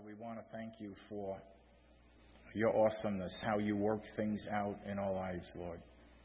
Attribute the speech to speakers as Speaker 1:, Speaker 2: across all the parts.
Speaker 1: we want to thank you for your awesomeness, how you work things out in our lives, Lord.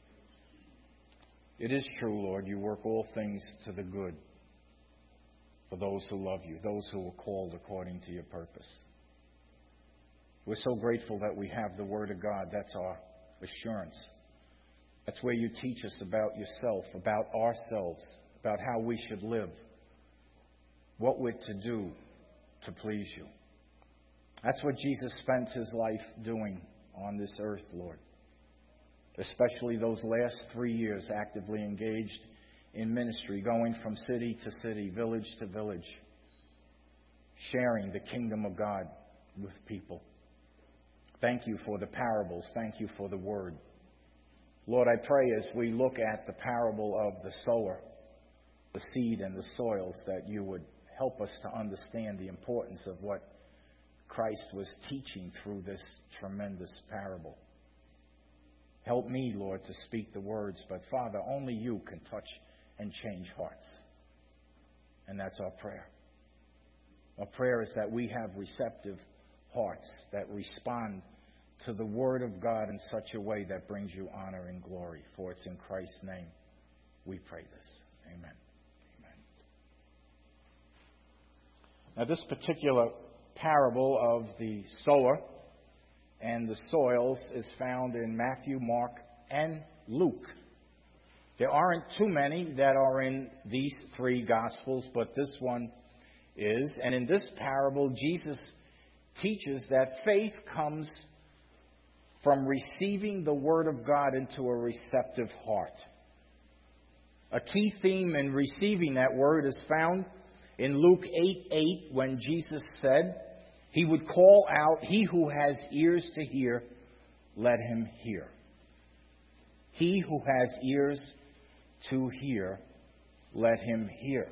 Speaker 1: It is true, Lord, you work all things to the good for those who love you, those who are called according to your purpose. We're so grateful that we have the Word of God. That's our assurance. That's where you teach us about yourself, about ourselves, about how we should live, what we're to do to please you. That's what Jesus spent his life doing on this earth, Lord. Especially those last 3 years actively engaged in ministry, going from city to city, village to village, sharing the kingdom of God with people. Thank you for the parables. Thank you for the word. Lord, I pray as we look at the parable of the sower, the seed and the soils, that you would help us to understand the importance of what Christ was teaching through this tremendous parable. Help me, Lord, to speak the words, but Father, only you can touch and change hearts. And that's our prayer. Our prayer is that we have receptive hearts that respond to the Word of God in such a way that brings you honor and glory. For it's in Christ's name we pray this. Amen. Amen. Now, this particular parable of the sower and the soils is found in Matthew, Mark, and Luke. There aren't too many that are in these three Gospels, but this one is. And in this parable, Jesus teaches that faith comes from receiving the Word of God into a receptive heart. A key theme in receiving that Word is found in Luke 8:8, when Jesus said he would call out, "He who has ears to hear, let him hear." He who has ears to hear, let him hear.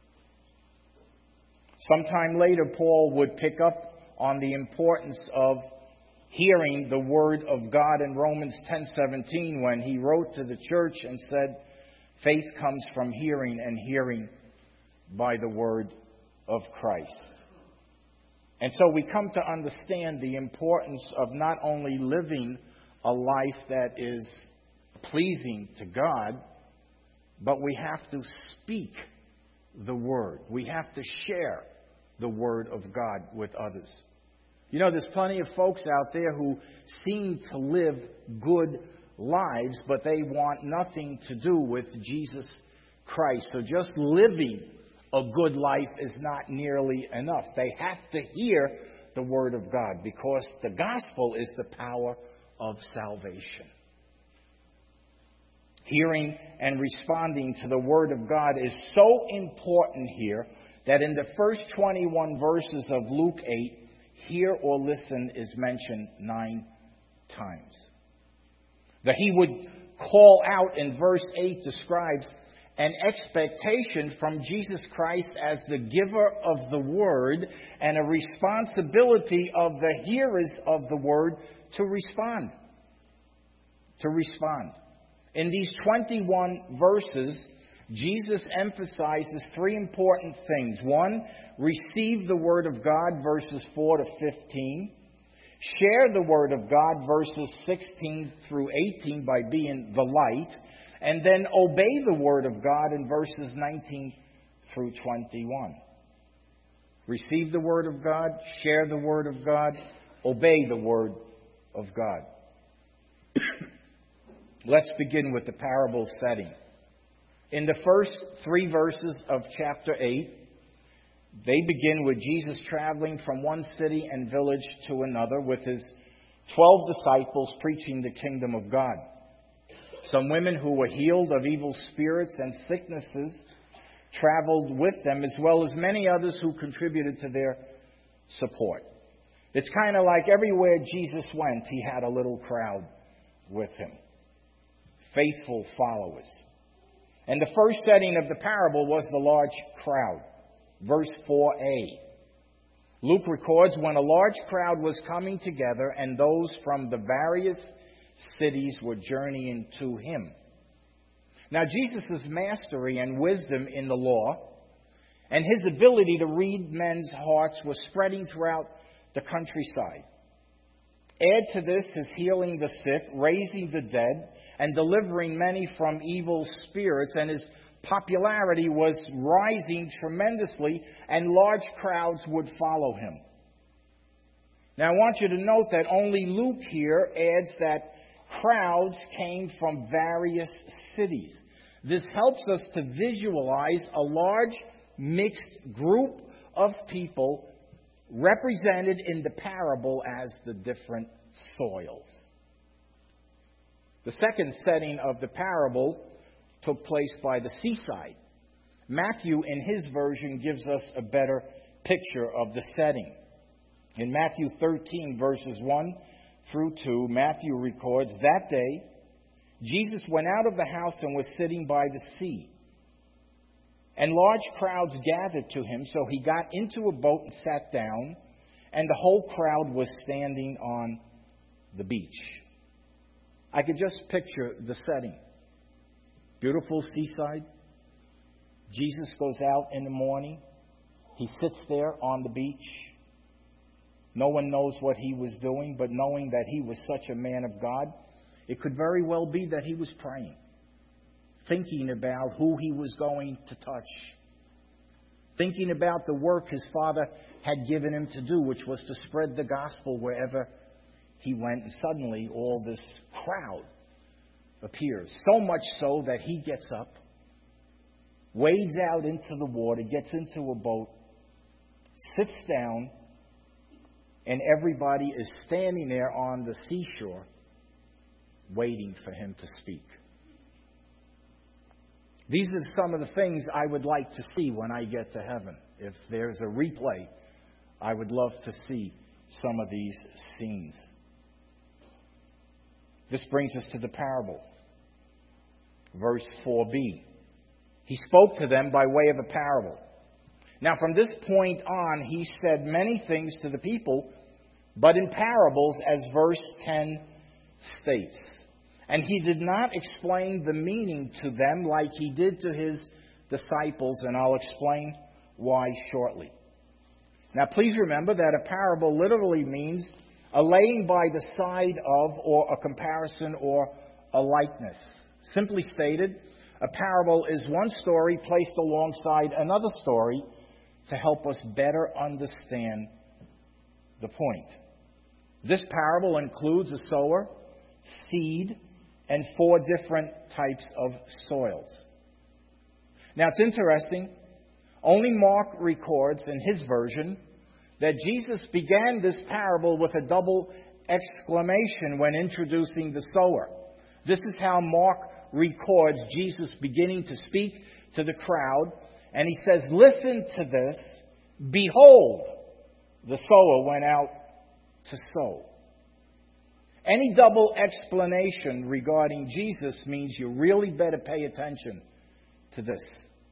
Speaker 1: Sometime later, Paul would pick up on the importance of hearing the Word of God in Romans 10:17, when he wrote to the church and said, faith comes from hearing, and hearing by the Word of Christ. And so we come to understand the importance of not only living a life that is pleasing to God, but we have to speak the Word. We have to share the Word of God with others. You know, there's plenty of folks out there who seem to live good lives, but they want nothing to do with Jesus Christ. So just living a good life is not nearly enough. They have to hear the Word of God, because the gospel is the power of salvation. Hearing and responding to the Word of God is so important here that in the first 21 verses of Luke 8, hear or listen is mentioned 9 times. That he would call out in verse 8 describes an expectation from Jesus Christ as the giver of the Word, and a responsibility of the hearers of the Word to respond. To respond. In these 21 verses, Jesus emphasizes 3 important things. 1, receive the Word of God, verses 4 to 15. Share the Word of God, verses 16 through 18, by being the light. And then obey the Word of God in verses 19 through 21. Receive the Word of God, share the Word of God, obey the Word of God. Let's begin with the parable setting. In the first 3 verses of chapter 8, they begin with Jesus traveling from one city and village to another with his 12 disciples, preaching the kingdom of God. Some women who were healed of evil spirits and sicknesses traveled with them, as well as many others who contributed to their support. It's kind of like everywhere Jesus went, he had a little crowd with him. Faithful followers. And the first setting of the parable was the large crowd. Verse 4a. Luke records when a large crowd was coming together, and those from the various cities were journeying to him. Now, Jesus' mastery and wisdom in the law and his ability to read men's hearts was spreading throughout the countryside. Add to this his healing the sick, raising the dead, and delivering many from evil spirits, and his popularity was rising tremendously, and large crowds would follow him. Now I want you to note that only Luke here adds that crowds came from various cities. This helps us to visualize a large mixed group of people represented in the parable as the different soils. The second setting of the parable took place by the seaside. Matthew, in his version, gives us a better picture of the setting. In Matthew 13, verses 1 through 2, Matthew records, "That day, Jesus went out of the house and was sitting by the sea. And large crowds gathered to him, so he got into a boat and sat down, and the whole crowd was standing on the beach." I could just picture the setting. Beautiful seaside. Jesus goes out in the morning. He sits there on the beach. No one knows what he was doing, but knowing that he was such a man of God, it could very well be that he was praying, thinking about who he was going to touch, thinking about the work his Father had given him to do, which was to spread the gospel wherever he went. And suddenly all this crowd appears, so much so that he gets up, wades out into the water, gets into a boat, sits down, and everybody is standing there on the seashore waiting for him to speak. These are some of the things I would like to see when I get to heaven. If there's a replay, I would love to see some of these scenes. This brings us to the parable. Verse 4b. He spoke to them by way of a parable. Now from this point on, he said many things to the people, but in parables, as verse 10 states. And he did not explain the meaning to them like he did to his disciples, and I'll explain why shortly. Now please remember that a parable literally means a laying by the side of, or a comparison, or a likeness. Simply stated, a parable is one story placed alongside another story to help us better understand the point. This parable includes a sower, seed, and 4 different types of soils. Now it's interesting, only Mark records in his version that Jesus began this parable with a double exclamation when introducing the sower. This is how Mark records Jesus beginning to speak to the crowd, and he says, "Listen to this. Behold, the sower went out to sow." Any double explanation regarding Jesus means you really better pay attention to this.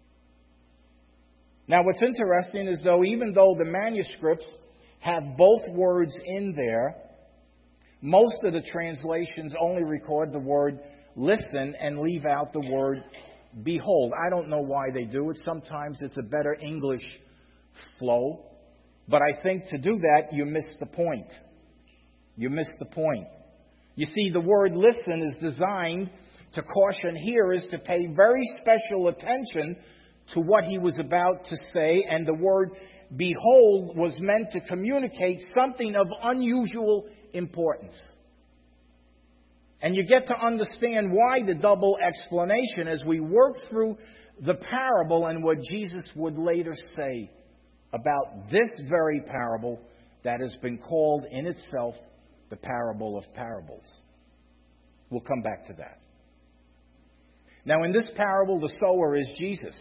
Speaker 1: Now, what's interesting is even though the manuscripts have both words in there, most of the translations only record the word listen and leave out the word behold. I don't know why they do it. Sometimes it's a better English flow. But I think to do that, you miss the point. You miss the point. You see, the word listen is designed to caution hearers to pay very special attention to what he was about to say, and the word behold was meant to communicate something of unusual importance. And you get to understand why the double explanation as we work through the parable and what Jesus would later say about this very parable that has been called in itself the parable of parables. We'll come back to that. Now, in this parable, the sower is Jesus.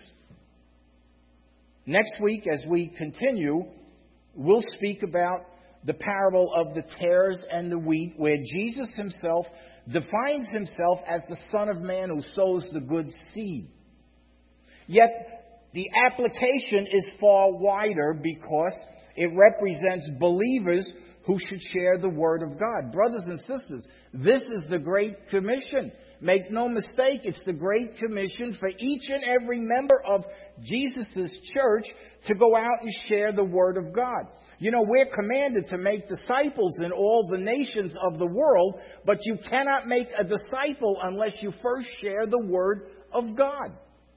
Speaker 1: Next week, as we continue, we'll speak about the parable of the tares and the wheat, where Jesus himself defines himself as the Son of Man who sows the good seed. Yet, the application is far wider because It represents believers who should share the Word of God. Brothers and sisters, this is the Great Commission. Make no mistake, it's the Great Commission for each and every member of Jesus' church to go out and share the Word of God. You know, we're commanded to make disciples in all the nations of the world, but you cannot make a disciple unless you first share the Word of God.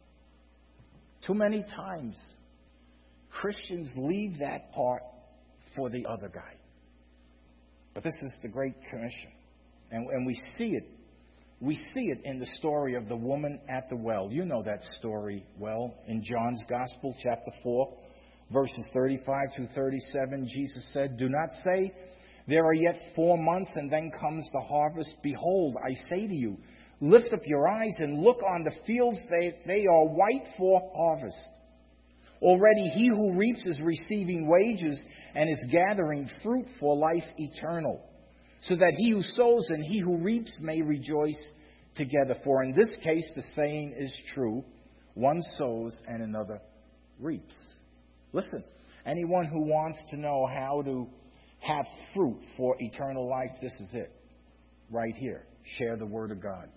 Speaker 1: Too many times, Christians leave that part for the other guy. But this is the Great Commission. And we see it. We see it in the story of the woman at the well. You know that story well. In John's Gospel, chapter 4, verses 35 through 37, Jesus said, "Do not say, 'There are yet 4 months, and then comes the harvest.' Behold, I say to you, lift up your eyes and look on the fields. They are white for harvest. Already he who reaps is receiving wages and is gathering fruit for life eternal, so that he who sows and he who reaps may rejoice together. For in this case the saying is true, one sows and another reaps." Listen, anyone who wants to know how to have fruit for eternal life, this is it. Right here. Share the Word of God.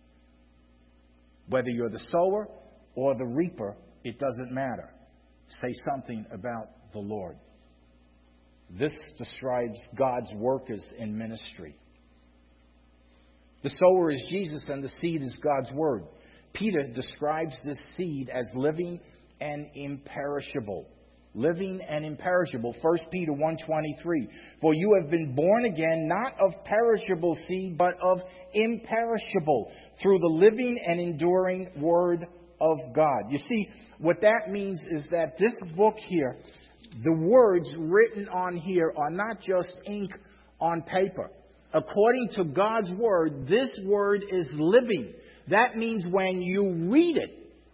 Speaker 1: Whether you're the sower or the reaper, it doesn't matter. Say something about the Lord. This describes God's workers in ministry. The sower is Jesus and the seed is God's Word. Peter describes this seed as living and imperishable. Living and imperishable. 1 Peter 1:23. "For you have been born again, not of perishable seed, but of imperishable, through the living and enduring Word of God." You see, what that means is that this book here, the words written on here are not just ink on paper. According to God's Word, this Word is living. That means when you read it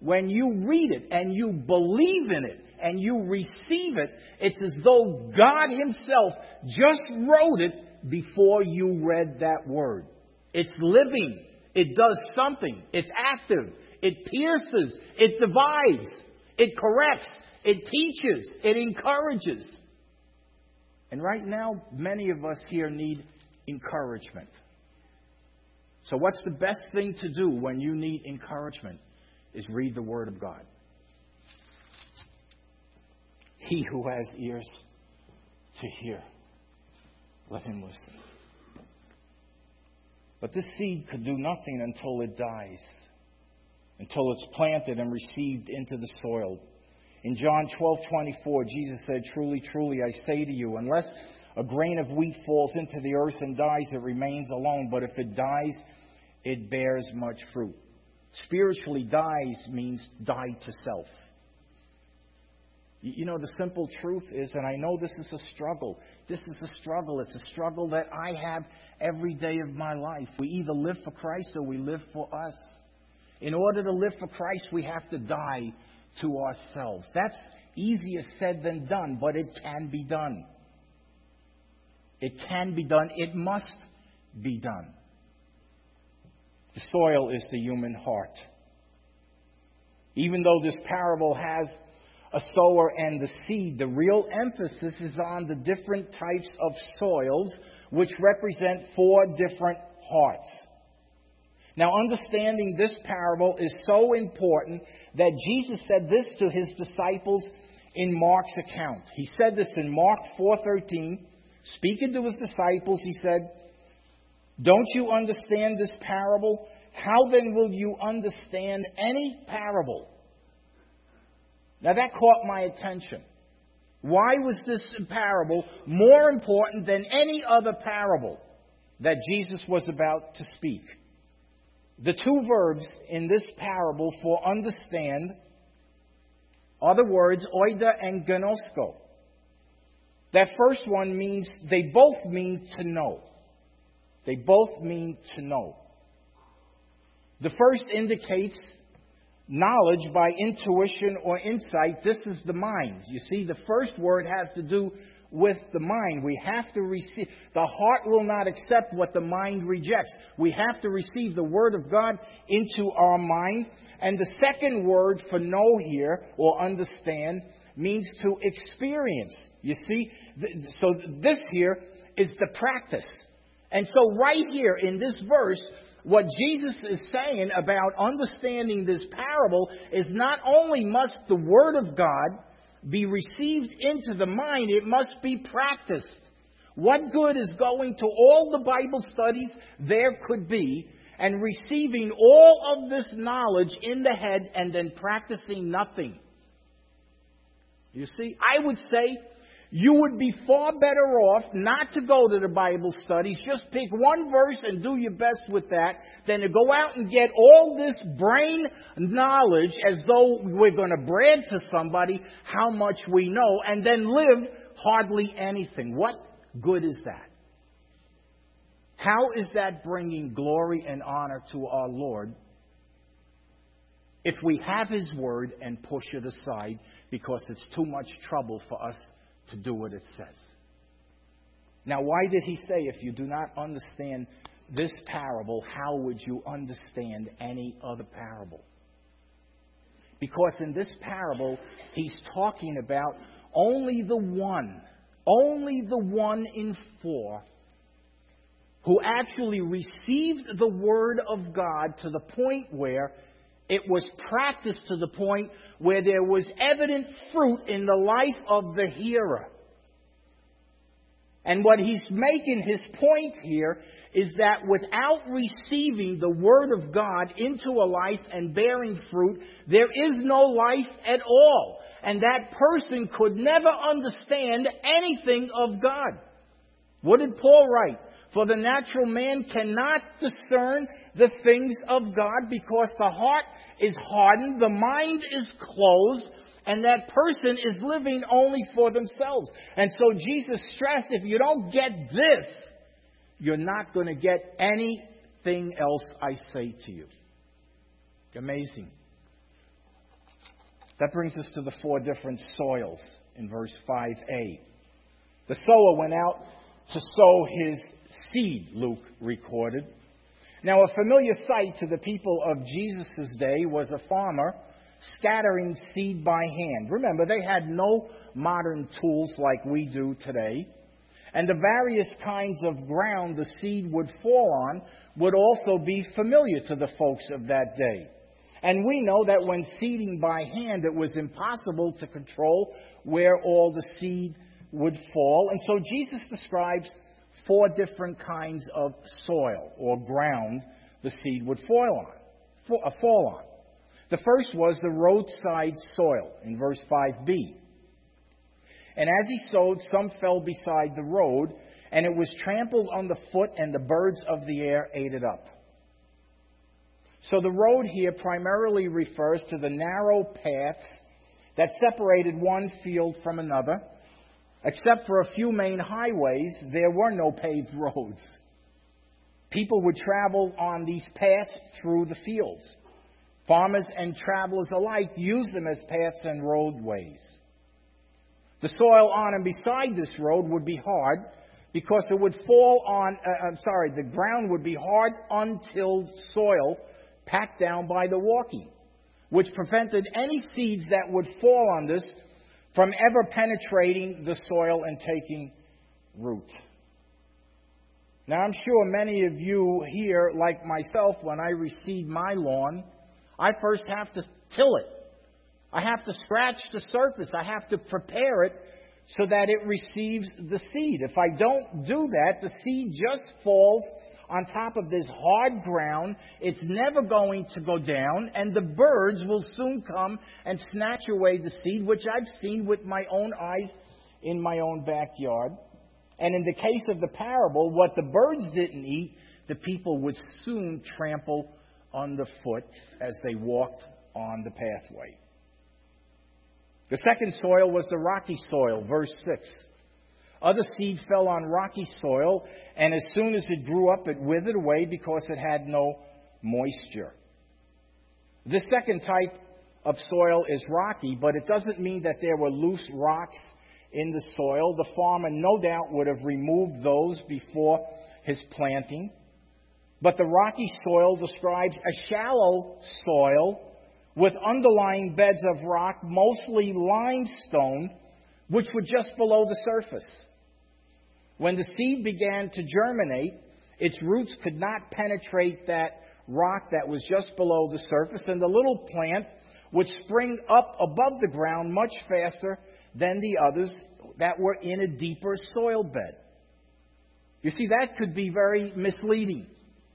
Speaker 1: and you believe in it and you receive it, it's as though God Himself just wrote it before you read that Word. It's living. It does something. It's active. It pierces. It divides. It corrects. It teaches. It encourages. And right now, many of us here need encouragement. So what's the best thing to do when you need encouragement? Is read the Word of God. He who has ears to hear, let him listen. But this seed could do nothing until it dies, until it's planted and received into the soil. In John 12:24, Jesus said, "Truly, truly, I say to you, unless a grain of wheat falls into the earth and dies, it remains alone. But if it dies, it bears much fruit." Spiritually, dies means die to self. You know, the simple truth is, and I know this is a struggle. This is a struggle. It's a struggle that I have every day of my life. We either live for Christ or we live for us. In order to live for Christ, we have to die to ourselves. That's easier said than done, but it can be done. It can be done. It must be done. The soil is the human heart. Even though this parable has a sower and the seed, the real emphasis is on the different types of soils, which represent 4 different hearts. Now, understanding this parable is so important that Jesus said this to His disciples in Mark's account. He said this in Mark 4:13. Speaking to His disciples, He said, "Don't you understand this parable? How then will you understand any parable?" Now that caught my attention. Why was this parable more important than any other parable that Jesus was about to speak? The 2 verbs in this parable for understand are the words oida and gnosko. That first one means, they both mean to know. They both mean to know. The first indicates knowledge by intuition or insight. This is the mind. You see, the first word has to do with the mind. We have to receive. The heart will not accept what the mind rejects. We have to receive the Word of God into our mind. And the second word for know here, or understand, means to experience. You see? So this here is the practice. And so right here in this verse, what Jesus is saying about understanding this parable is not only must the Word of God be received into the mind, it must be practiced. What good is going to all the Bible studies there could be and receiving all of this knowledge in the head and then practicing nothing? You see, I would say you would be far better off not to go to the Bible studies. Just pick one verse and do your best with that than to go out and get all this brain knowledge as though we're going to brag to somebody how much we know and then live hardly anything. What good is that? How is that bringing glory and honor to our Lord if we have His Word and push it aside because it's too much trouble for us to do what it says? Now, why did He say, if you do not understand this parable, how would you understand any other parable? Because in this parable, He's talking about only the one in four who actually received the Word of God to the point where it was practiced, to the point where there was evident fruit in the life of the hearer. And what he's making his point here is that without receiving the Word of God into a life and bearing fruit, there is no life at all. And that person could never understand anything of God. What did Paul write? For the natural man cannot discern the things of God because the heart is hardened, the mind is closed, and that person is living only for themselves. And so Jesus stressed, if you don't get this, you're not going to get anything else I say to you. Amazing. That brings us to the four different soils in verse 5a. The sower went out to sow his seed, Luke recorded. Now, a familiar sight to the people of Jesus' day was a farmer scattering seed by hand. Remember, they had no modern tools like we do today. And the various kinds of ground the seed would fall on would also be familiar to the folks of that day. And we know that when seeding by hand, it was impossible to control where all the seed would fall. And so Jesus describes four different kinds of soil or ground the seed would fall on. The first was the roadside soil in verse 5b. And as he sowed, some fell beside the road, and it was trampled underfoot, and the birds of the air ate it up. So the road here primarily refers to the narrow paths that separated one field from another. Except for a few main highways, there were no paved roads. People would travel on these paths through the fields. Farmers and travelers alike used them as paths and roadways. The soil on and beside this road would be hard because it would fall on, the ground would be hard, untilled soil packed down by the walking, which prevented any seeds that would fall on this from ever penetrating the soil and taking root. Now, I'm sure many of you here, like myself, when I reseed my lawn, I first have to till it. I have to scratch the surface. I have to prepare it so that it receives the seed. If I don't do that, the seed just falls on top of this hard ground. It's never going to go down, and the birds will soon come and snatch away the seed, which I've seen with my own eyes in my own backyard. And in the case of the parable, what the birds didn't eat, the people would soon trample underfoot as they walked on the pathway. The second soil was the rocky soil, verse 6. Other seed fell on rocky soil, and as soon as it grew up, it withered away because it had no moisture. This second type of soil is rocky, but it doesn't mean that there were loose rocks in the soil. The farmer no doubt would have removed those before his planting. But the rocky soil describes a shallow soil with underlying beds of rock, mostly limestone, which were just below the surface. When the seed began to germinate, its roots could not penetrate that rock that was just below the surface, and the little plant would spring up above the ground much faster than the others that were in a deeper soil bed. You see, that could be very misleading.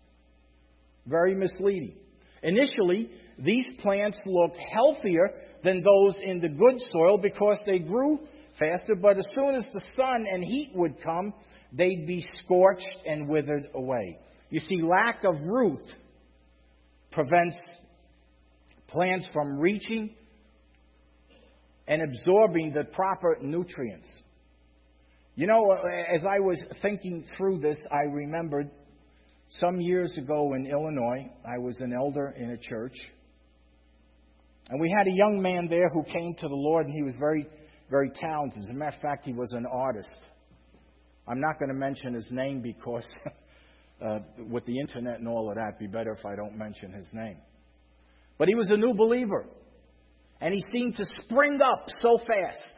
Speaker 1: Very misleading. Initially, these plants looked healthier than those in the good soil because they grew faster, but as soon as the sun and heat would come, they'd be scorched and withered away. You see, lack of root prevents plants from reaching and absorbing the proper nutrients. You know, as I was thinking through this, I remembered some years ago in Illinois, I was an elder in a church, and we had a young man there who came to the Lord, and he was very, very talented. As a matter of fact, he was an artist. I'm not going to mention his name because with the internet and all of that, it'd be better if I don't mention his name. But he was a new believer, and he seemed to spring up so fast.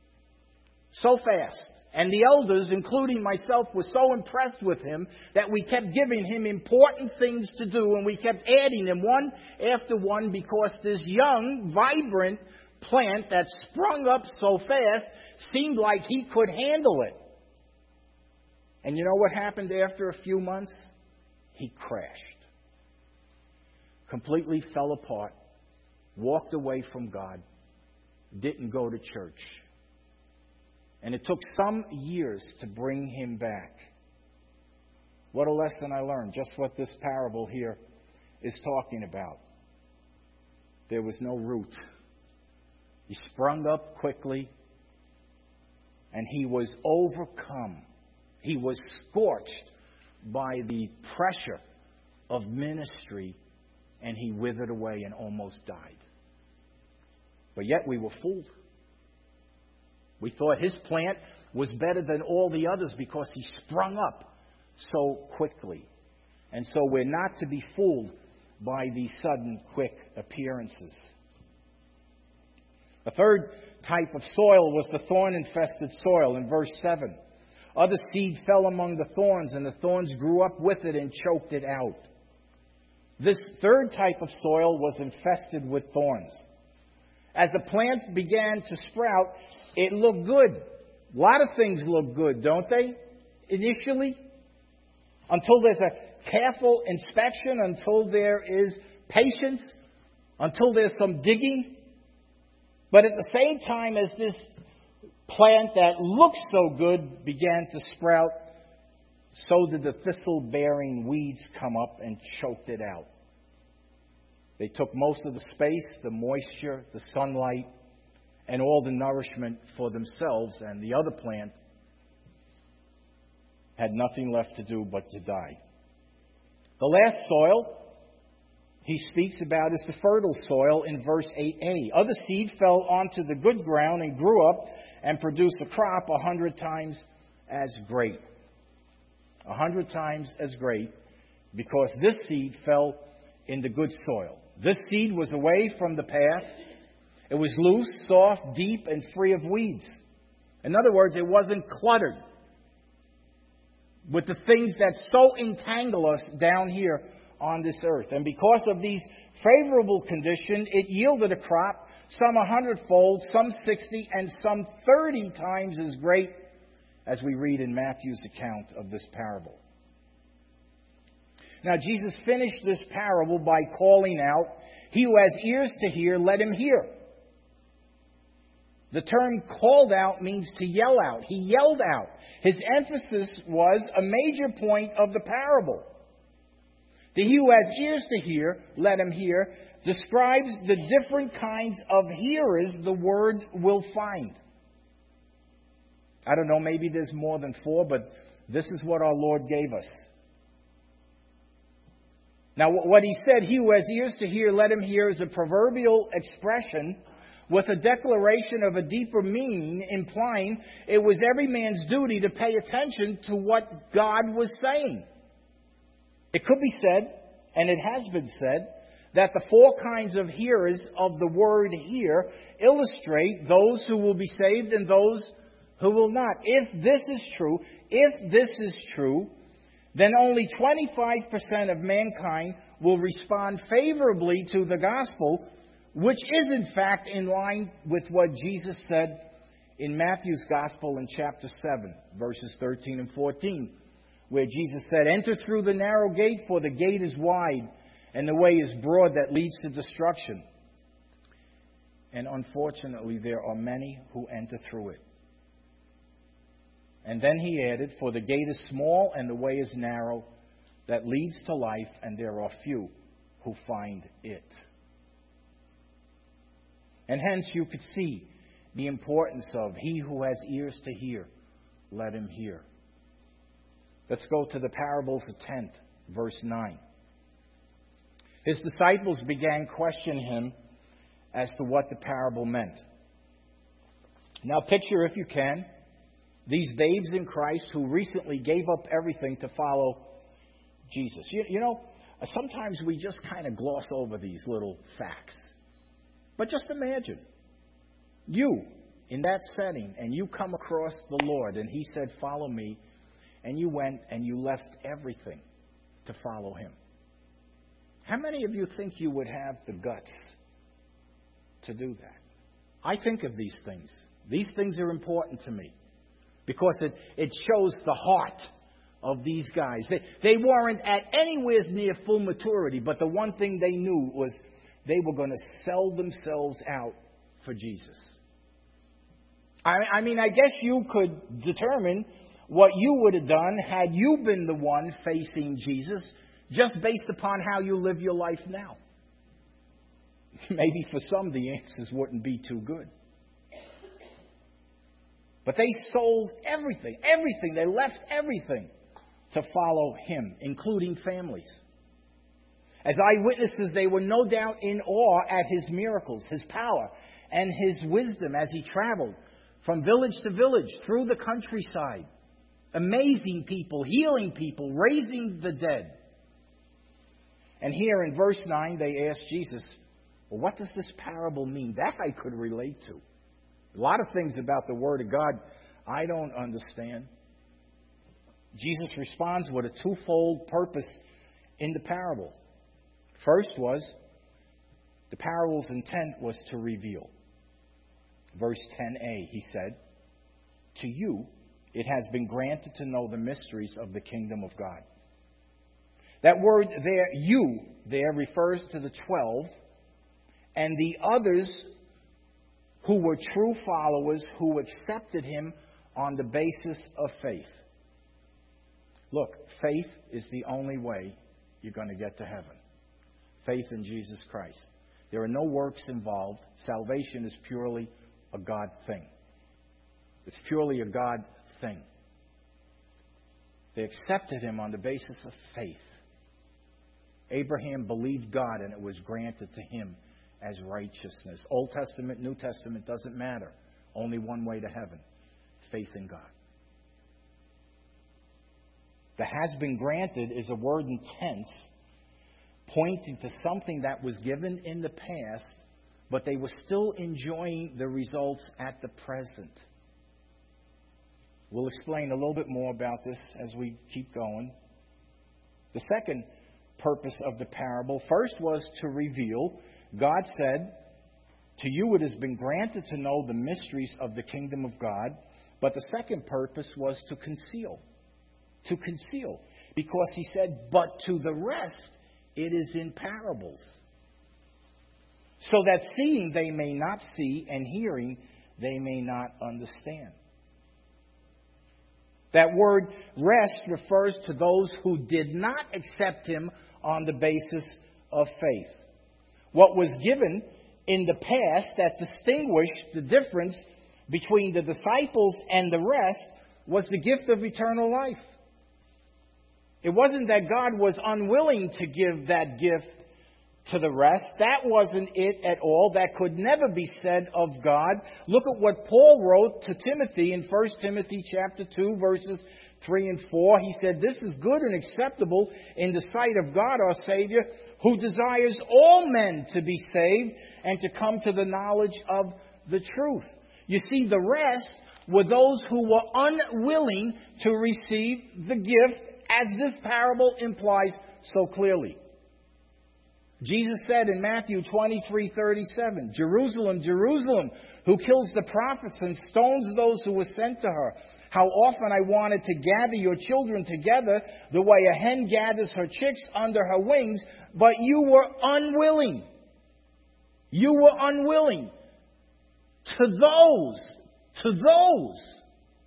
Speaker 1: So fast. And the elders, including myself, were so impressed with him that we kept giving him important things to do, and we kept adding them one after one because this young, vibrant plant that sprung up so fast seemed like he could handle it. And you know what happened after a few months? He crashed. Completely fell apart, walked away from God, didn't go to church. And it took some years to bring him back. What a lesson I learned. Just what this parable here is talking about. There was no root. He sprung up quickly, and he was overcome. He was scorched by the pressure of ministry, and he withered away and almost died. But yet we were fooled. We thought his plant was better than all the others because he sprung up so quickly. And so we're not to be fooled by these sudden, quick appearances. A third type of soil was the thorn-infested soil in verse 7. Other seed fell among the thorns, and the thorns grew up with it and choked it out. This third type of soil was infested with thorns. As the plant began to sprout, it looked good. A lot of things look good, don't they? Initially. Until there's a careful inspection, until there is patience, until there's some digging. But at the same time as this plant that looked so good began to sprout, so did the thistle-bearing weeds come up and choked it out. They took most of the space, the moisture, the sunlight, and all the nourishment for themselves, and the other plant had nothing left to do but to die. The last soil he speaks about is the fertile soil in verse 8a. Other seed fell onto the good ground and grew up and produced a crop 100 times as great. 100 times as great, because this seed fell in the good soil. This seed was away from the path. It was loose, soft, deep, and free of weeds. In other words, it wasn't cluttered with the things that so entangle us down here on this earth. And because of these favorable conditions, it yielded a crop, some 100-fold, some 60, and some 30 times as great, as we read in Matthew's account of this parable. Now, Jesus finished this parable by calling out, "He who has ears to hear, let him hear." The term called out means to yell out. He yelled out. His emphasis was a major point of the parable. The "he who has ears to hear, let him hear" describes the different kinds of hearers the word will find. I don't know, maybe there's more than 4, but this is what our Lord gave us. Now, what he said, "He who has ears to hear, let him hear," is a proverbial expression with a declaration of a deeper meaning, implying it was every man's duty to pay attention to what God was saying. It could be said, and it has been said, that the four kinds of hearers of the word here illustrate those who will be saved and those who will not. If this is true, then only 25% of mankind will respond favorably to the gospel, which is in fact in line with what Jesus said in Matthew's gospel in chapter 7, verses 13 and 14, where Jesus said, "Enter through the narrow gate, for the gate is wide, and the way is broad that leads to destruction. And unfortunately, there are many who enter through it." And then he added, "For the gate is small and the way is narrow that leads to life, and there are few who find it." And hence you could see the importance of he who has ears to hear, let him hear. Let's go to the parables of 10th, verse 9. His disciples began questioning him as to what the parable meant. Now picture, if you can, these babes in Christ who recently gave up everything to follow Jesus. You know, sometimes we just kind of gloss over these little facts. But just imagine, you in that setting, and you come across the Lord, and he said, "Follow me," and you went and you left everything to follow him. How many of you think you would have the guts to do that? I think of these things. These things are important to me because it shows the heart of these guys. They weren't at anywhere near full maturity, but the one thing they knew was they were going to sell themselves out for Jesus. I mean, I guess you could determine what you would have done had you been the one facing Jesus, just based upon how you live your life now. Maybe for some the answers wouldn't be too good. But they sold everything. They left everything to follow him, including families. As eyewitnesses, they were no doubt in awe at his miracles, his power, and his wisdom as he traveled from village to village through the countryside, amazing people, healing people, raising the dead. And here in verse 9, they asked Jesus, "Well, what does this parable mean?" That I could relate to. A lot of things about the Word of God I don't understand. Jesus responds with a twofold purpose in the parable. First was, the parable's intent was to reveal. Verse 10a, he said, "To you it has been granted to know the mysteries of the kingdom of God." That word there, "you," there refers to the 12 and the others who were true followers who accepted him on the basis of faith. Look, faith is the only way you're going to get to heaven. Faith in Jesus Christ. There are no works involved. Salvation is purely a God thing. It's purely a God thing. They accepted him on the basis of faith. Abraham believed God, and it was granted to him as righteousness. Old Testament, New Testament, doesn't matter. Only one way to heaven. Faith in God. The "has been granted" is a word in tense, pointing to something that was given in the past, but they were still enjoying the results at the present. We'll explain a little bit more about this as we keep going. The second purpose of the parable, first, was to reveal. God said, "To you it has been granted to know the mysteries of the kingdom of God." But the second purpose was to conceal. To conceal. Because he said, "But to the rest it is in parables, so that seeing they may not see, and hearing they may not understand." That word "rest" refers to those who did not accept him on the basis of faith. What was given in the past that distinguished the difference between the disciples and the rest was the gift of eternal life. It wasn't that God was unwilling to give that gift to the rest. That wasn't it at all. That could never be said of God. Look at what Paul wrote to Timothy in 1 Timothy chapter 2, verses 3 and 4. He said, "This is good and acceptable in the sight of God our Savior, who desires all men to be saved and to come to the knowledge of the truth." You see, the rest were those who were unwilling to receive the gift, as this parable implies so clearly. Jesus said in Matthew 23:37, "Jerusalem, Jerusalem, who kills the prophets and stones those who were sent to her. How often I wanted to gather your children together the way a hen gathers her chicks under her wings, but you were unwilling." You were unwilling. To those,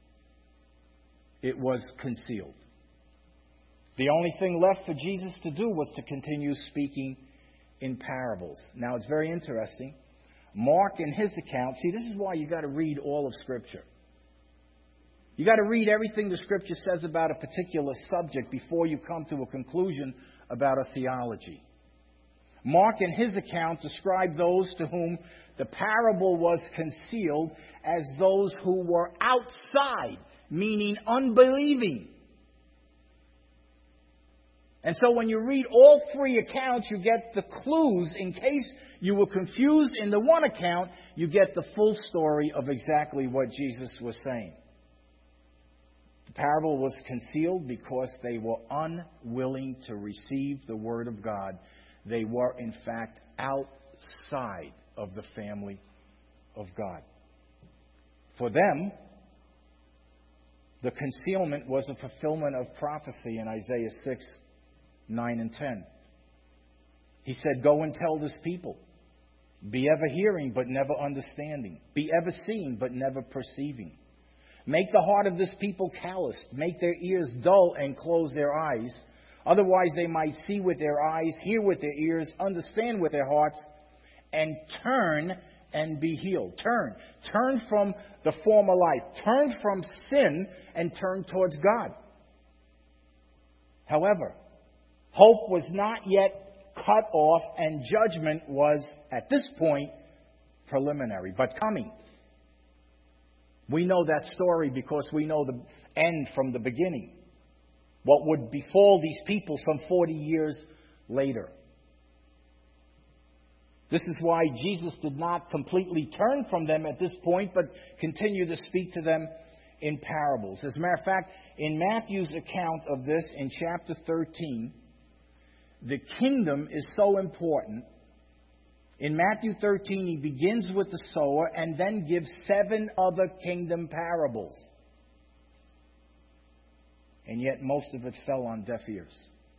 Speaker 1: it was concealed. The only thing left for Jesus to do was to continue speaking in parables. Now, it's very interesting. Mark, in his account, see, this is why you got to read all of Scripture. You got to read everything the Scripture says about a particular subject before you come to a conclusion about a theology. Mark, in his account, described those to whom the parable was concealed as those who were outside, meaning unbelieving. And so when you read all three accounts, you get the clues. In case you were confused in the one account, you get the full story of exactly what Jesus was saying. The parable was concealed because they were unwilling to receive the Word of God. They were, in fact, outside of the family of God. For them, the concealment was a fulfillment of prophecy in Isaiah 6, 9 and 10. He said, "Go and tell this people, be ever hearing but never understanding, be ever seeing but never perceiving. Make the heart of this people calloused, make their ears dull and close their eyes. Otherwise they might see with their eyes, hear with their ears, understand with their hearts, and turn and be healed." Turn. Turn from the former life. Turn from sin and turn towards God. However, hope was not yet cut off, and judgment was, at this point, preliminary, but coming. We know that story because we know the end from the beginning. What would befall these people some 40 years later. This is why Jesus did not completely turn from them at this point, but continued to speak to them in parables. As a matter of fact, in Matthew's account of this, in chapter 13, the kingdom is so important. In Matthew 13, he begins with the sower and then gives 7 other kingdom parables. And yet most of it fell on deaf ears.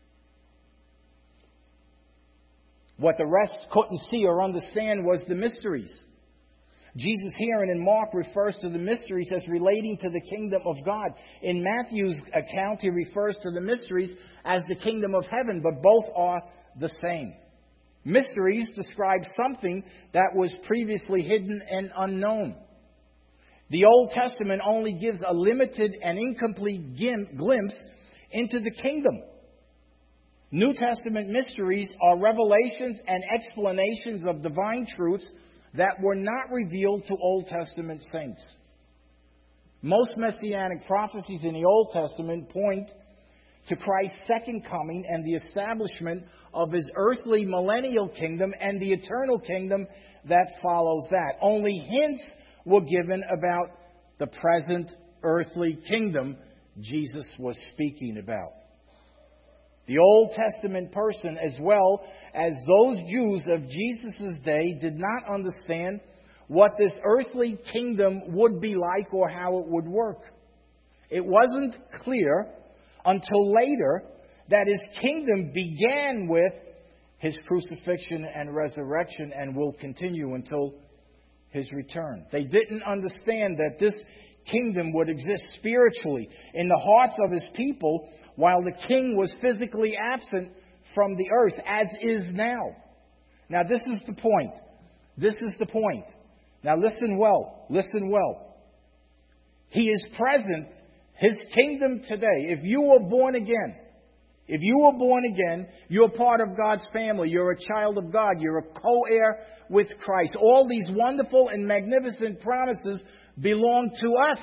Speaker 1: What the rest couldn't see or understand was the mysteries. Jesus here and in Mark refers to the mysteries as relating to the kingdom of God. In Matthew's account, he refers to the mysteries as the kingdom of heaven, but both are the same. Mysteries describe something that was previously hidden and unknown. The Old Testament only gives a limited and incomplete glimpse into the kingdom. New Testament mysteries are revelations and explanations of divine truths that were not revealed to Old Testament saints. Most messianic prophecies in the Old Testament point to Christ's second coming and the establishment of his earthly millennial kingdom and the eternal kingdom that follows that. Only hints were given about the present earthly kingdom Jesus was speaking about. The Old Testament person, as well as those Jews of Jesus' day, did not understand what this earthly kingdom would be like or how it would work. It wasn't clear until later that his kingdom began with his crucifixion and resurrection and will continue until his return. They didn't understand that this kingdom would exist spiritually in the hearts of his people while the king was physically absent from the earth, as is now. Now, this is the point. This is the point. Now, listen well. Listen well. He is present, his kingdom today. If you were born again, If you were born again, you're part of God's family. You're a child of God. You're a co-heir with Christ. All these wonderful and magnificent promises belong to us.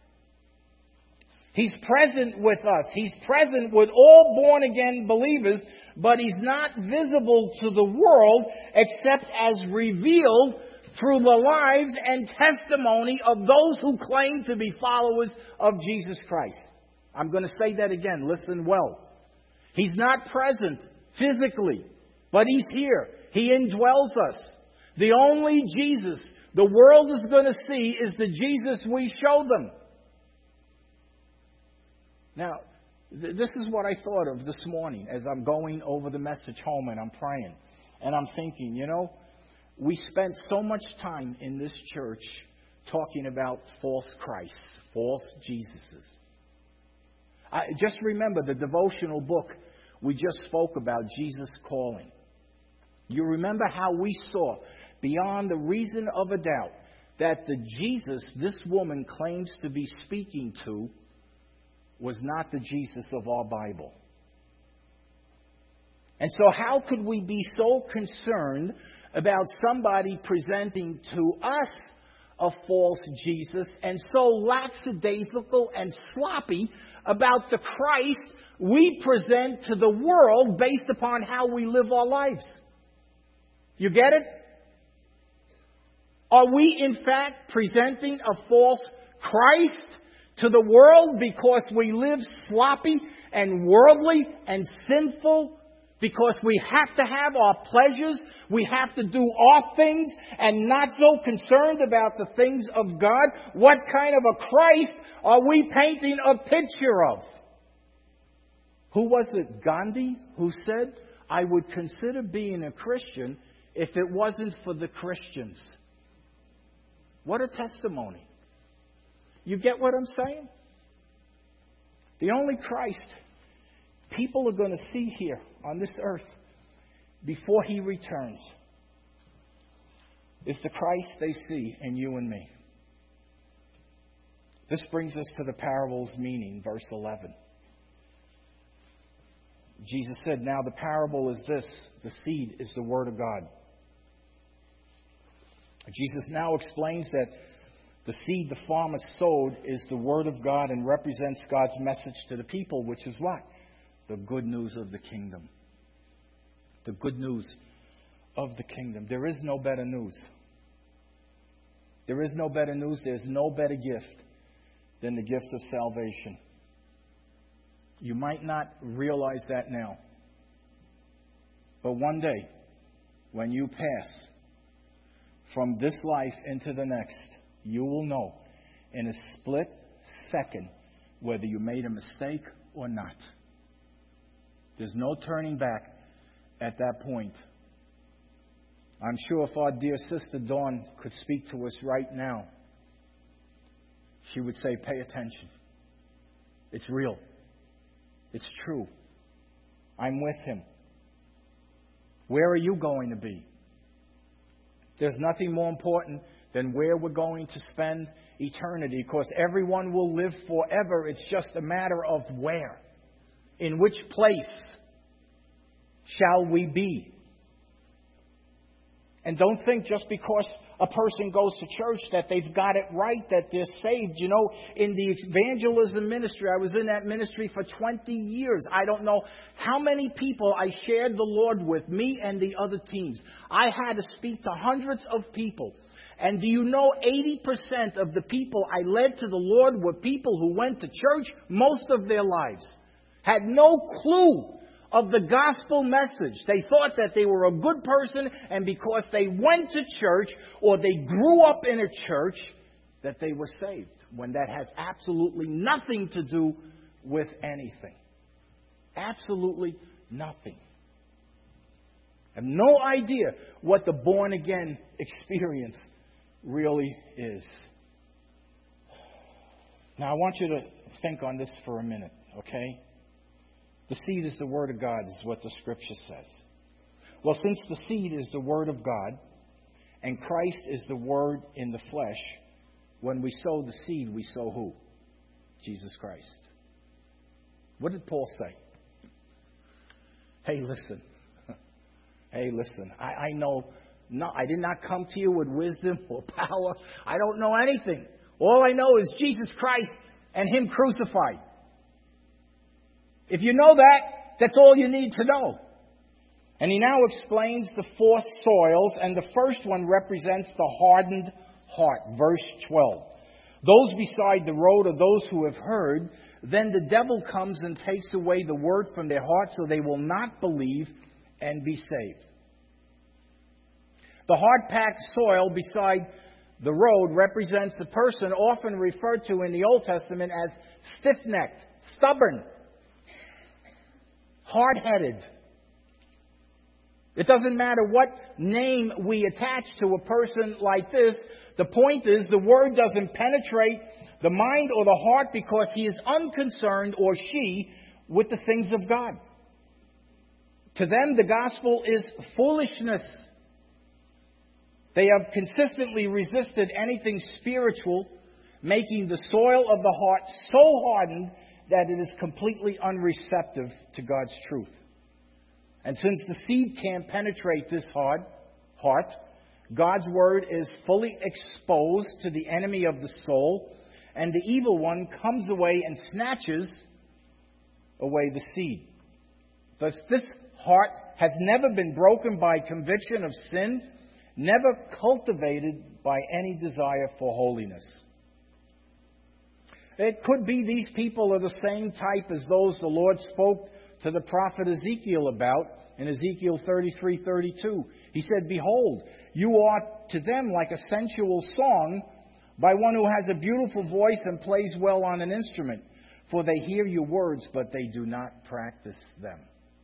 Speaker 1: He's present with us. He's present with all born-again believers, but He's not visible to the world except as revealed through the lives and testimony of those who claim to be followers of Jesus Christ. I'm going to say that again. Listen well. He's not present physically, but He's here. He indwells us. The only Jesus the world is going to see is the Jesus we show them. Now, this is what I thought of this morning as I'm going over the message home and I'm praying. And I'm thinking, we spent so much time in this church talking about false Christs, false Jesuses. Just remember the devotional book we just spoke about, Jesus Calling. You remember how we saw, beyond the reason of a doubt, that the Jesus this woman claims to be speaking to was not the Jesus of our Bible. And so how could we be so concerned about somebody presenting to us a false Jesus and so lackadaisical and sloppy about the Christ we present to the world based upon how we live our lives? You get it? Are we in fact presenting a false Christ to the world because we live sloppy and worldly and sinful? Because we have to have our pleasures, we have to do our things and not so concerned about the things of God? What kind of a Christ are we painting a picture of? Who was it, Gandhi, who said, I would consider being a Christian if it wasn't for the Christians? What a testimony. You get what I'm saying? The only Christ people are going to see here on this earth before He returns is the Christ they see in you and me. This brings us to the parable's meaning, verse 11. Jesus said, now the parable is this: the seed is the Word of God. Jesus now explains that the seed the farmer sowed is the Word of God and represents God's message to the people, which is what? The good news of the kingdom. The good news of the kingdom. There is no better news. There is no better news. There's no better gift than the gift of salvation. You might not realize that now. But one day, when you pass from this life into the next, you will know in a split second whether you made a mistake or not. There's no turning back at that point. I'm sure if our dear sister Dawn could speak to us right now, she would say, pay attention. It's real. It's true. I'm with Him. Where are you going to be? There's nothing more important than where we're going to spend eternity, because everyone will live forever. It's just a matter of where. In which place shall we be? And don't think just because a person goes to church that they've got it right, that they're saved. You know, in the evangelism ministry, I was in that ministry for 20 years. I don't know how many people I shared the Lord with, me and the other teams. I had to speak to hundreds of people. And do you know 80% of the people I led to the Lord were people who went to church most of their lives, had no clue of the gospel message. They thought that they were a good person, and because they went to church or they grew up in a church, that they were saved, when that has absolutely nothing to do with anything. Absolutely nothing. I have no idea what the born-again experience really is. Now, I want you to think on this for a minute, okay? The seed is the Word of God, is what the Scripture says. Well, since the seed is the Word of God, and Christ is the Word in the flesh, when we sow the seed, we sow who? Jesus Christ. What did Paul say? Hey, listen. Hey, listen. I know, no, I did not come to you with wisdom or power. I don't know anything. All I know is Jesus Christ and Him crucified. If you know that, that's all you need to know. And he now explains the four soils, and the first one represents the hardened heart. Verse 12. Those beside the road are those who have heard. Then the devil comes and takes away the word from their heart, so they will not believe and be saved. The hard-packed soil beside the road represents the person often referred to in the Old Testament as stiff-necked, stubborn, hard-headed. It doesn't matter what name we attach to a person like this. The point is, the word doesn't penetrate the mind or the heart because he is unconcerned, or she, with the things of God. To them, the gospel is foolishness. They have consistently resisted anything spiritual, making the soil of the heart so hardened that it is completely unreceptive to God's truth. And since the seed can't penetrate this heart, God's word is fully exposed to the enemy of the soul, and the evil one comes away and snatches away the seed. Thus, this heart has never been broken by conviction of sin, never cultivated by any desire for holiness. It could be these people are the same type as those the Lord spoke to the prophet Ezekiel about in Ezekiel 33:32. He said, "Behold, you are to them like a sensual song by one who has a beautiful voice and plays well on an instrument. For they hear your words, but they do not practice them."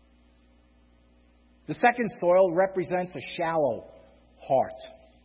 Speaker 1: The second soil represents a shallow heart.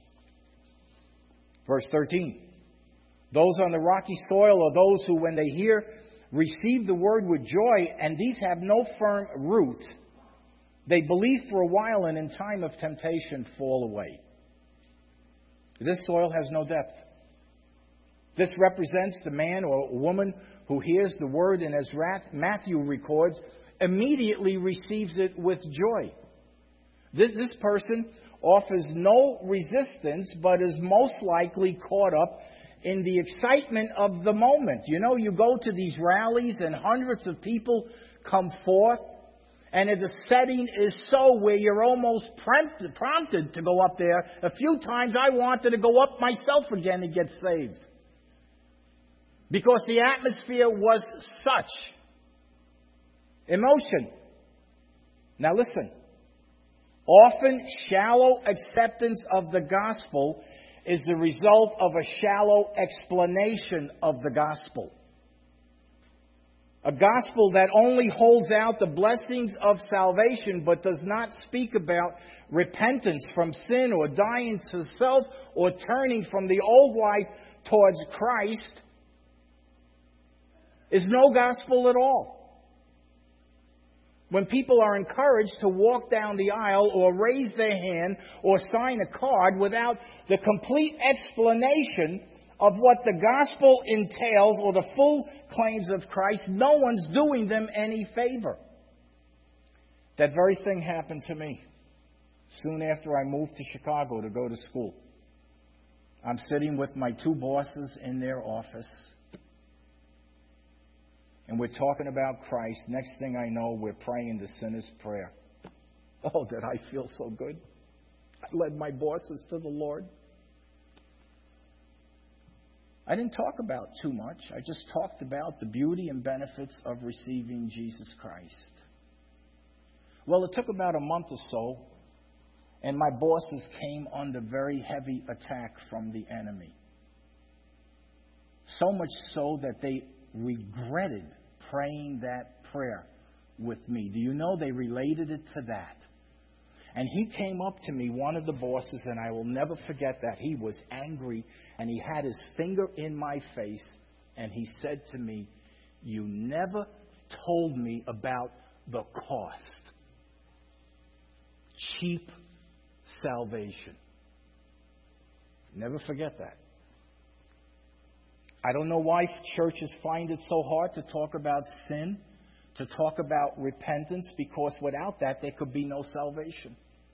Speaker 1: Verse 13. Those on the rocky soil are those who, when they hear, receive the word with joy, and these have no firm root. They believe for a while, and in time of temptation fall away. This soil has no depth. This represents the man or woman who hears the word, and as Matthew records, immediately receives it with joy. This person offers no resistance, but is most likely caught up in the excitement of the moment. You know, you go to these rallies and hundreds of people come forth, and the setting is so where you're almost prompted to go up there. A few times I wanted to go up myself again and get saved, because the atmosphere was such emotion. Now listen, often shallow acceptance of the gospel is the result of a shallow explanation of the gospel. A gospel that only holds out the blessings of salvation but does not speak about repentance from sin or dying to self or turning from the old life towards Christ is no gospel at all. When people are encouraged to walk down the aisle or raise their hand or sign a card without the complete explanation of what the gospel entails or the full claims of Christ, no one's doing them any favor. That very thing happened to me soon after I moved to Chicago to go to school. I'm sitting with my two bosses in their office, and we're talking about Christ. Next thing I know, we're praying the sinner's prayer. Oh, did I feel so good? I led my bosses to the Lord. I didn't talk about too much. I just talked about the beauty and benefits of receiving Jesus Christ. Well, it took about a month or so, and my bosses came under very heavy attack from the enemy. So much so that they regretted praying that prayer with me. Do you know they related it to that? And he came up to me, one of the bosses, and I will never forget that. He was angry, and he had his finger in my face, and he said to me, "You never told me about the cost. Cheap salvation." Never forget that. I don't know why churches find it so hard to talk about sin, to talk about repentance, because without that there could be no salvation.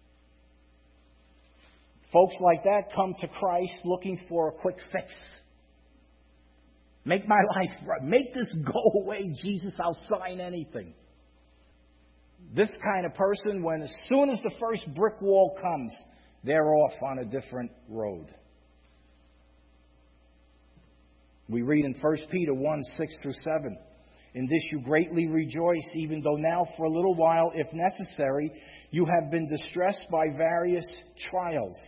Speaker 1: Folks like that come to Christ looking for a quick fix. Make my life right. Make this go away, Jesus. I'll sign anything. This kind of person, when as soon as the first brick wall comes, they're off on a different road. We read in 1 Peter 1, 6-7. In this you greatly rejoice, even though now for a little while, if necessary, you have been distressed by various trials.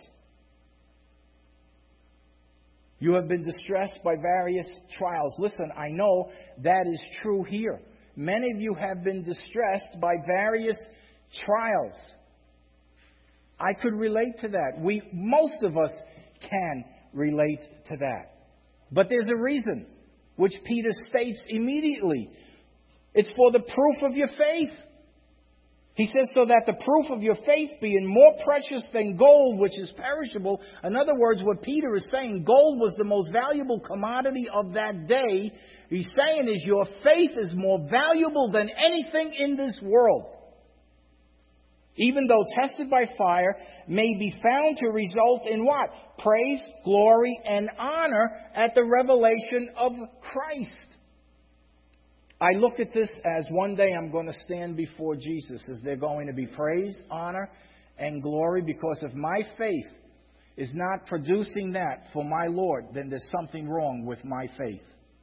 Speaker 1: You have been distressed by various trials. Listen, I know that is true here. Many of you have been distressed by various trials. I could relate to that. Most of us can relate to that. But there's a reason, which Peter states immediately. It's for the proof of your faith. He says, so that the proof of your faith, being more precious than gold, which is perishable. In other words, what Peter is saying, gold was the most valuable commodity of that day. He's saying is your faith is more valuable than anything in this world. Even though tested by fire, may be found to result in what? Praise, glory, and honor at the revelation of Christ. I look at this as one day I'm going to stand before Jesus. Is there going to be praise, honor, and glory? Because if my faith is not producing that for my Lord, then there's something wrong with my faith.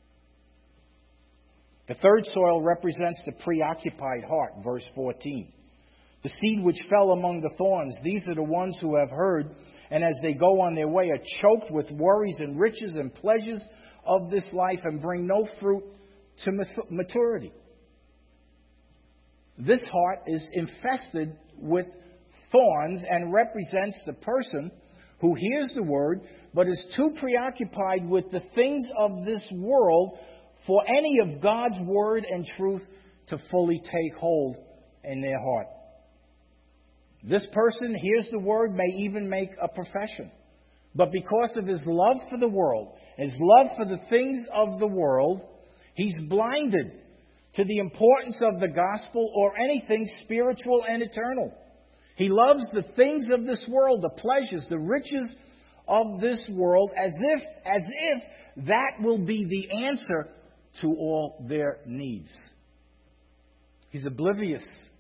Speaker 1: The third soil represents the preoccupied heart, verse 14. The seed which fell among the thorns, these are the ones who have heard, and as they go on their way are choked with worries and riches and pleasures of this life and bring no fruit to maturity. This heart is infested with thorns and represents the person who hears the word but is too preoccupied with the things of this world for any of God's word and truth to fully take hold in their heart. This person hears the word, may even make a profession. But because of his love for the world, his love for the things of the world, he's blinded to the importance of the gospel or anything spiritual and eternal. He loves the things of this world, the pleasures, the riches of this world, as if that will be the answer to all their needs. He's oblivious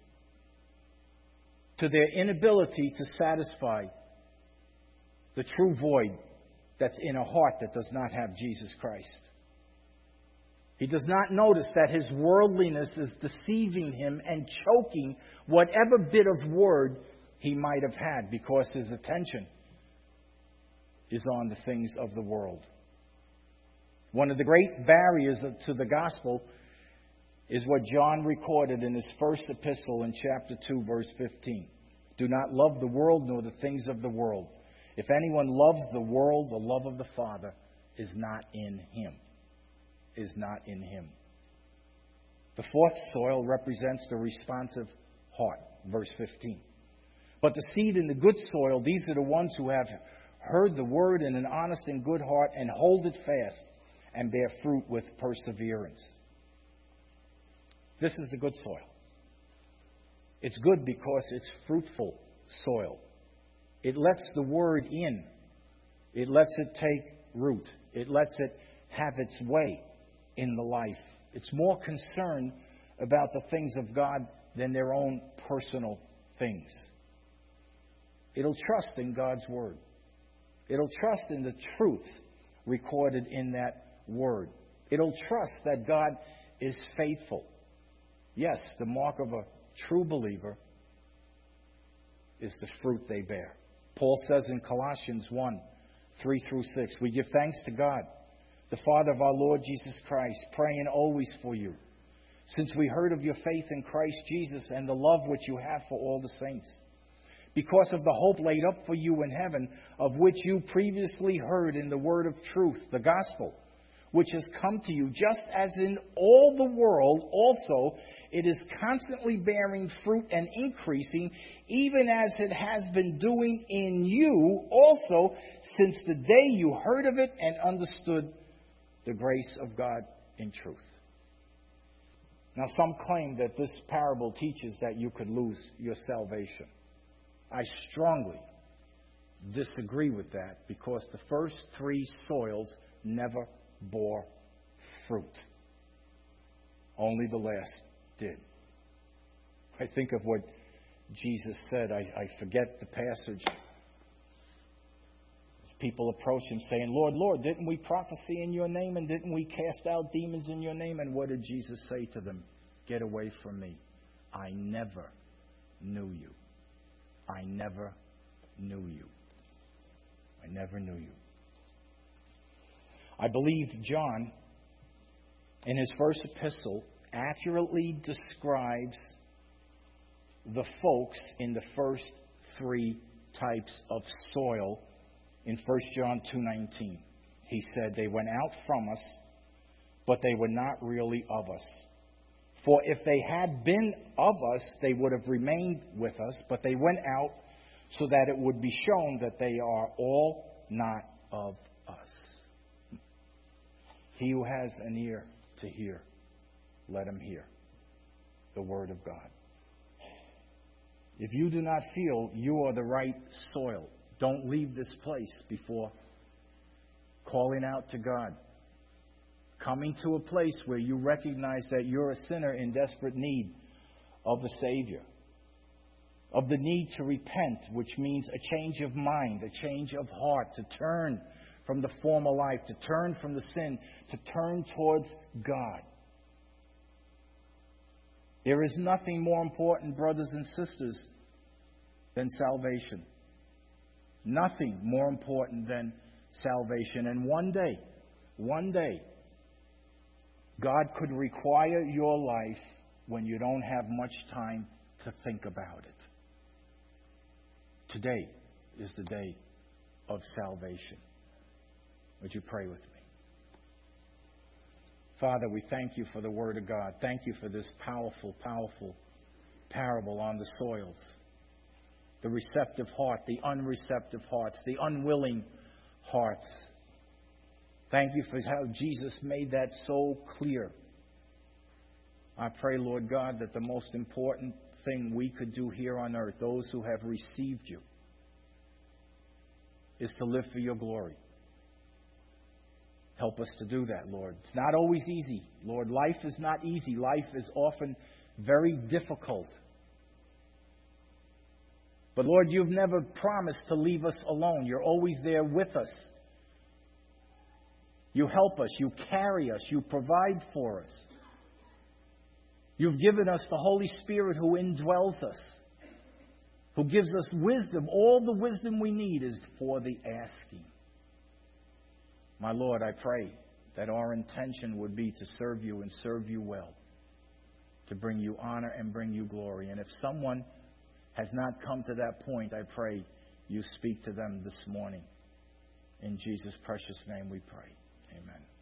Speaker 1: to their inability to satisfy the true void that's in a heart that does not have Jesus Christ. He does not notice that his worldliness is deceiving him and choking whatever bit of word he might have had, because his attention is on the things of the world. One of the great barriers to the gospel is what John recorded in his first epistle in chapter 2, verse 15. Do not love the world nor the things of the world. If anyone loves the world, the love of the Father is not in him. Is not in him. The fourth soil represents the responsive heart, verse 15. But the seed in the good soil, these are the ones who have heard the word in an honest and good heart and hold it fast and bear fruit with perseverance. This is the good soil. It's good because it's fruitful soil. It lets the word in. It lets it take root. It lets it have its way in the life. It's more concerned about the things of God than their own personal things. It'll trust in God's word. It'll trust in the truths recorded in that word. It'll trust that God is faithful. Yes, the mark of a true believer is the fruit they bear. Paul says in Colossians 1, 3-6, we give thanks to God, the Father of our Lord Jesus Christ, praying always for you, since we heard of your faith in Christ Jesus and the love which you have for all the saints, because of the hope laid up for you in heaven, of which you previously heard in the word of truth, the gospel, which has come to you, just as in all the world also it is constantly bearing fruit and increasing, even as it has been doing in you also since the day you heard of it and understood the grace of God in truth. Now, some claim that this parable teaches that you could lose your salvation. I strongly disagree with that because the first three soils never bore fruit. Only the last did. I think of what Jesus said. I forget the passage. People approach him saying, Lord, Lord, didn't we prophesy in your name and didn't we cast out demons in your name? And what did Jesus say to them? Get away from me. I never knew you. I never knew you. I never knew you. I believe John, in his first epistle, accurately describes the folks in the first three types of soil in 1 John 2:19. He said, they went out from us, but they were not really of us. For if they had been of us, they would have remained with us, but they went out so that it would be shown that they are all not of us. He who has an ear to hear, let him hear the word of God. If you do not feel you are the right soil, don't leave this place before calling out to God. Coming to a place where you recognize that you're a sinner in desperate need of a Savior. Of the need to repent, which means a change of mind, a change of heart, to turn from the former life, to turn from the sin, to turn towards God. There is nothing more important, brothers and sisters, than salvation. Nothing more important than salvation. And one day, God could require your life when you don't have much time to think about it. Today is the day of salvation. Would you pray with me? Father, we thank you for the Word of God. Thank you for this powerful, powerful parable on the soils. The receptive heart, the unreceptive hearts, the unwilling hearts. Thank you for how Jesus made that so clear. I pray, Lord God, that the most important thing we could do here on earth, those who have received you, is to live for your glory. Help us to do that, Lord. It's not always easy, Lord. Life is not easy. Life is often very difficult. But, Lord, you've never promised to leave us alone. You're always there with us. You help us. You carry us. You provide for us. You've given us the Holy Spirit who indwells us, who gives us wisdom. All the wisdom we need is for the asking. My Lord, I pray that our intention would be to serve you and serve you well, to bring you honor and bring you glory. And if someone has not come to that point, I pray you speak to them this morning. In Jesus' precious name we pray. Amen.